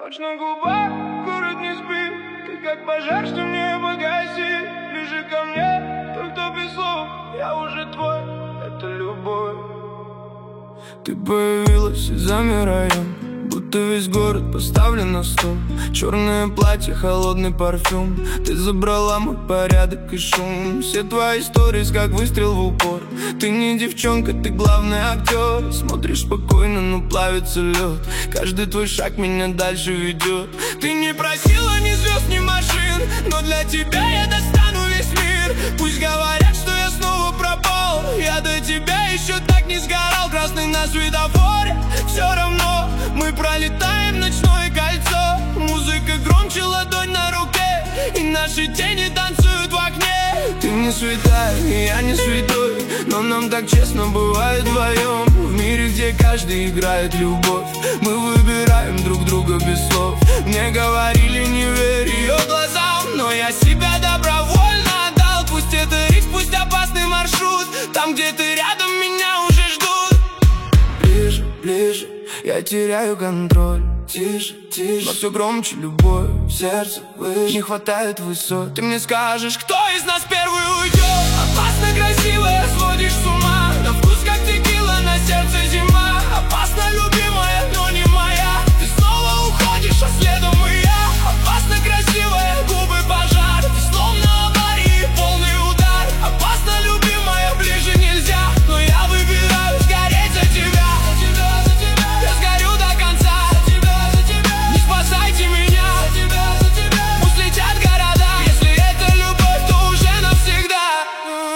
Ночь на губах, город не спит. Ты как пожар, что не погаси. Ближе ко мне, тот, кто без слов. Я уже твой, это любовь. Ты появилась и замираем, будто весь город поставлен на стол. Черное платье, холодный парфюм. Ты забрала мой порядок и шум. Все твои истории, как выстрел в упор. Ты не девчонка, ты главный актер. Смотришь спокойно, но плавится лед. Каждый твой шаг меня дальше ведет. Ты не просила ни звезд, ни машин, но для тебя я достану весь мир. Пусть говорят, что я снова пропал, я до тебя еще так не сгорал. Красный на светофоре, все равно мы пролетаем ночное кольцо. Музыка громче, ладонь на руке, и наши тени танцуют в окне. Ты не святая, и я не святой, но нам так честно бывает вдвоем. В мире, где каждый играет любовь, мы выбираем друг друга без слов. Мне говорили, не верь ее глазам, но я себя добровольно отдал. Пусть это риск, пусть опасный маршрут, там, где ты рядом, меня уже ждут. Ближе, ближе, я теряю контроль. Тише, тише, но все громче любовь, в сердце выше. Не хватает высот. Ты мне скажешь, кто из нас первый уйдет? Опасно красивая, сводишь с ума. На вкус как текила, на сердце зима. Опасно любимая, но не моя. Ты снова уходишь, а следом и я. Опасно красивая, губы пожар. Ты словно аварии, полный удар. Опасно любимая, ближе нельзя, но я выбираю сгореть за тебя. Я сгорю до конца. Спасайте меня, пусть летят города. Если это любовь, то уже навсегда.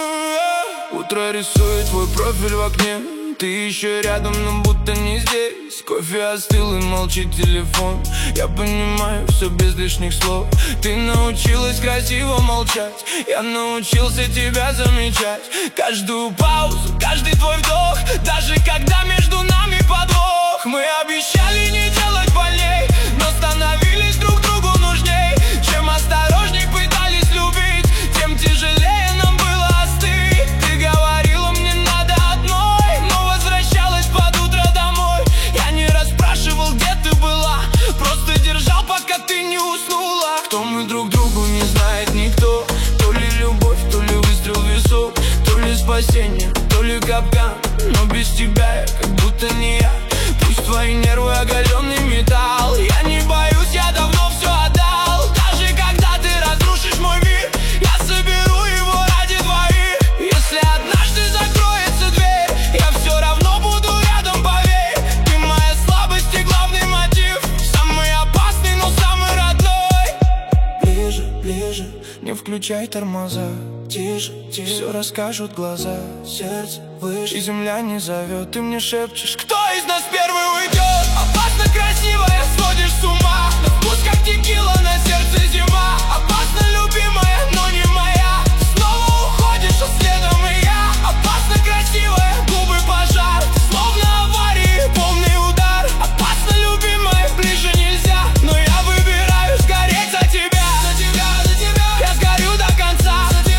Утро рисует твой профиль в окне. Ты еще рядом, но будто не здесь. Кофе остыл и молчит телефон. Я понимаю все без лишних слов. Ты научилась красиво молчать, я научился тебя замечать. Каждую паузу, каждый твой вдох, даже когда между нами подвох. Мы обещали не делать болей, но становились друг другу нужней. Чем осторожней пытались любить, тем тяжелее нам было остыть. Ты говорила, мне надо одной, но возвращалась под утро домой. Я не расспрашивал, где ты была, просто держал, пока ты не уснула. Кто мы друг другу, не знает никто. То ли любовь, то ли выстрел в висок, то ли спасение, то ли капкан. Но без тебя я как будто не я. Пусть твои нервы оголенный металл, я не боюсь, я давно все отдал. Даже когда ты разрушишь мой мир, я соберу его ради двоих. Если однажды закроется дверь, я все равно буду рядом, поверь. Ты моя слабость и главный мотив, самый опасный, но самый родной. Ближе, ближе, не включай тормоза. Тише, тише, все расскажут глаза. Сердце выше, и земля не зовет. Ты мне шепчешь, кто из нас первый уйдет? Опасно красивая, сводишь с ума. На вкус как текила, на сердце зима. Опасно любимая, но не моя. Ты снова уходишь, а следом и я. Опасно красивая, губы пожар. Ты словно аварии, полный удар. Опасно любимая, ближе нельзя, но я выбираю сгореть за тебя. За тебя, за тебя, я сгорю до конца.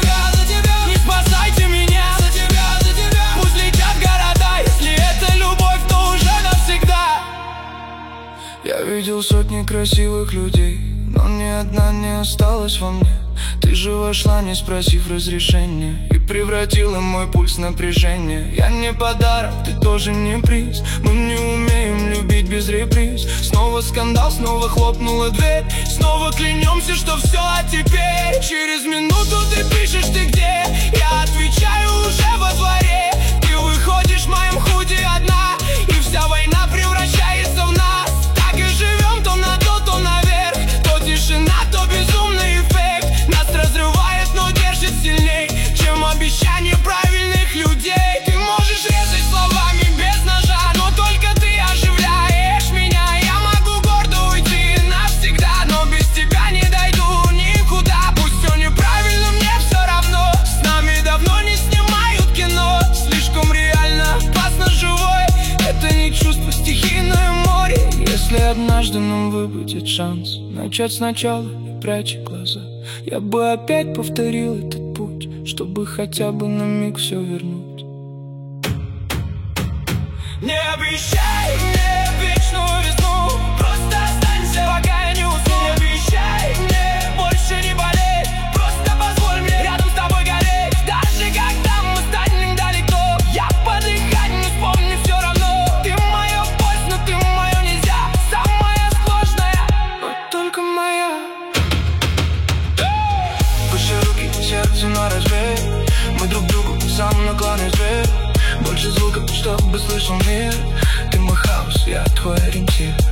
Спасайте меня, пусть летят города. Если это любовь, то уже навсегда. Я видел сотни красивых людей, но ни одна не осталась во мне. Ты же вошла, не спросив разрешения, и превратила мой пульс в напряжение. Я не подарок, ты тоже не приз. Мы не умеем любить без реприз. Снова скандал, снова хлопнула дверь. Снова клянемся, что все, а теперь через минуту ты пишешь, ты где? Я отвечаю, уже во дворе. Ты выходишь в моем худи одна, и вся война превращается в нас. Так и живем то на дно, то наверх. То тишина, то безумный эффект. Нас разрывает, но держит сильней, чем обещания правильных людей. Ты можешь резать словами без ножа, но только ты оживляешь меня. Я могу гордо уйти навсегда, но без тебя не дойду никуда. Пусть все неправильно, мне все равно. С нами давно не снимают кино. Слишком реально, опасно живой. Это не чувство, стихийное море. Если однажды нам выпадет шанс начать сначала, не пряча глаза, я бы опять повторил этот путь, чтобы хотя бы на миг все вернуть. Не обещай мне вечную весну, просто останься пока. твой ориентир.